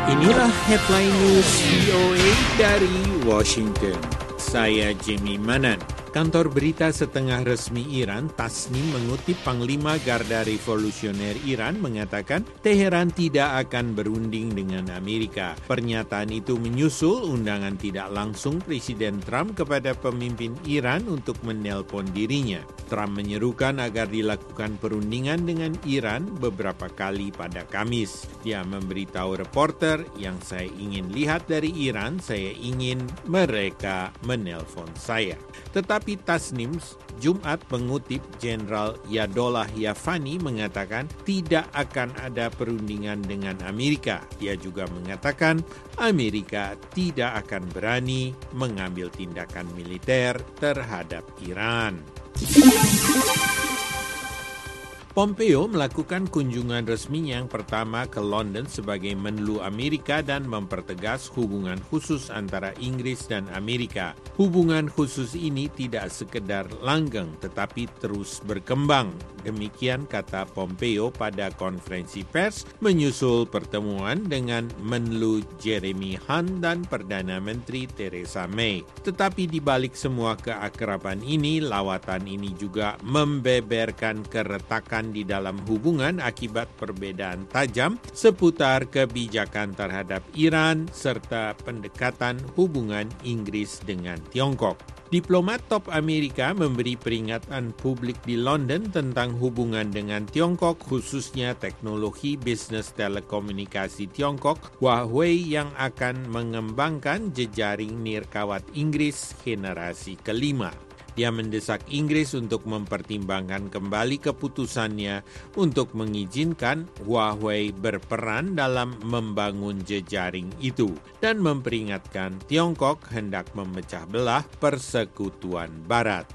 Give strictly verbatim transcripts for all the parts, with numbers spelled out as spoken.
Inilah headline news V O A dari Washington. Saya Jimmy Manan. Kantor berita setengah resmi Iran, Tasnim, mengutip Panglima Garda Revolusioner Iran mengatakan Teheran tidak akan berunding dengan Amerika. Pernyataan itu menyusul undangan tidak langsung Presiden Trump kepada pemimpin Iran untuk menelpon dirinya. Trump menyerukan agar dilakukan perundingan dengan Iran beberapa kali pada Kamis. Dia memberitahu reporter, yang saya ingin lihat dari Iran, saya ingin mereka menelpon saya. Tetapi Tasnim Jumat mengutip Jenderal Yadollah Yafani mengatakan tidak akan ada perundingan dengan Amerika. Dia juga mengatakan Amerika tidak akan berani mengambil tindakan militer terhadap Iran. Pompeo melakukan kunjungan resmi yang pertama ke London sebagai Menlu Amerika dan mempertegas hubungan khusus antara Inggris dan Amerika. Hubungan khusus ini tidak sekedar langgeng tetapi terus berkembang. Demikian kata Pompeo pada konferensi pers menyusul pertemuan dengan Menlu Jeremy Hunt dan Perdana Menteri Theresa May. Tetapi di balik semua keakraban ini, lawatan ini juga membeberkan keretakan di dalam hubungan akibat perbedaan tajam seputar kebijakan terhadap Iran serta pendekatan hubungan Inggris dengan Tiongkok. Diplomat top Amerika memberi peringatan publik di London tentang hubungan dengan Tiongkok, khususnya teknologi bisnis telekomunikasi Tiongkok, Huawei, yang akan mengembangkan jejaring nirkawat Inggris generasi kelima. Dia mendesak Inggris untuk mempertimbangkan kembali keputusannya untuk mengizinkan Huawei berperan dalam membangun jejaring itu dan memperingatkan Tiongkok hendak memecah belah persekutuan Barat.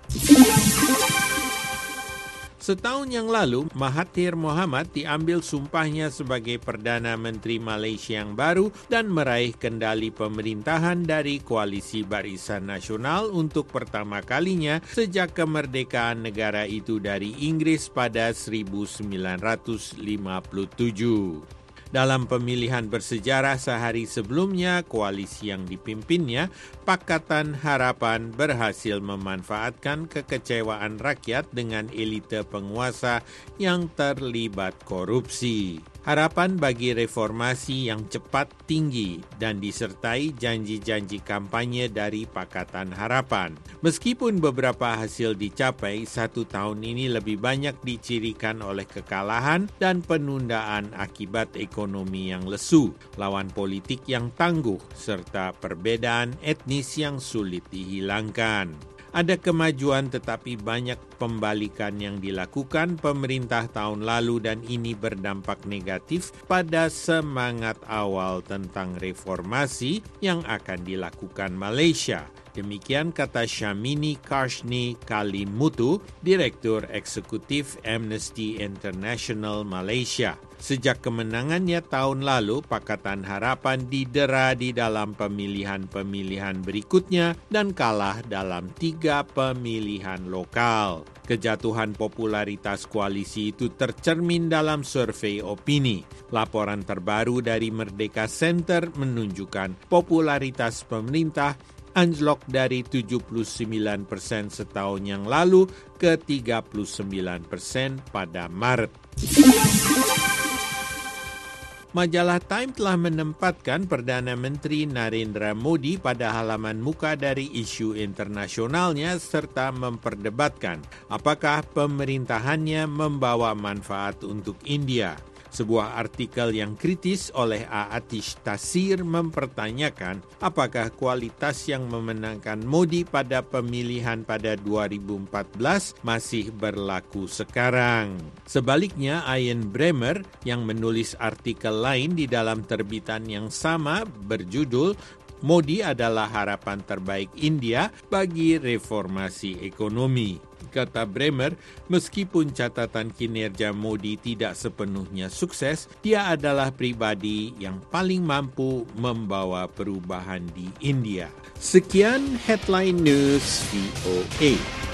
Setahun yang lalu, Mahathir Mohamad diambil sumpahnya sebagai Perdana Menteri Malaysia yang baru dan meraih kendali pemerintahan dari Koalisi Barisan Nasional untuk pertama kalinya sejak kemerdekaan negara itu dari Inggris pada seribu sembilan ratus lima puluh tujuh. Dalam pemilihan bersejarah sehari sebelumnya, koalisi yang dipimpinnya, Pakatan Harapan, berhasil memanfaatkan kekecewaan rakyat dengan elite penguasa yang terlibat korupsi. Harapan bagi reformasi yang cepat, tinggi, dan disertai janji-janji kampanye dari Pakatan Harapan. Meskipun beberapa hasil dicapai, satu tahun ini lebih banyak dicirikan oleh kekalahan dan penundaan akibat ekonomi yang lesu, lawan politik yang tangguh, serta perbedaan etnis yang sulit dihilangkan. Ada kemajuan tetapi banyak pembalikan yang dilakukan pemerintah tahun lalu dan ini berdampak negatif pada semangat awal tentang reformasi yang akan dilakukan Malaysia. Demikian kata Syamini Karshni Kalimutu, Direktur Eksekutif Amnesty International Malaysia. Sejak kemenangannya tahun lalu, Pakatan Harapan didera di dalam pemilihan-pemilihan berikutnya dan kalah dalam tiga pemilihan lokal. Kejatuhan popularitas koalisi itu tercermin dalam survei opini. Laporan terbaru dari Merdeka Center menunjukkan popularitas pemerintah anjlok dari tujuh puluh sembilan persen setahun yang lalu ke tiga puluh sembilan persen pada Maret. Majalah Time telah menempatkan Perdana Menteri Narendra Modi pada halaman muka dari isu internasionalnya serta memperdebatkan apakah pemerintahannya membawa manfaat untuk India. Sebuah artikel yang kritis oleh Aatish Tasir mempertanyakan apakah kualitas yang memenangkan Modi pada pemilihan pada dua ribu empat belas masih berlaku sekarang. Sebaliknya, Ian Bremmer yang menulis artikel lain di dalam terbitan yang sama berjudul Modi adalah harapan terbaik India bagi reformasi ekonomi. Kata Bremer, meskipun catatan kinerja Modi tidak sepenuhnya sukses, dia adalah pribadi yang paling mampu membawa perubahan di India. Sekian Headline News V O A.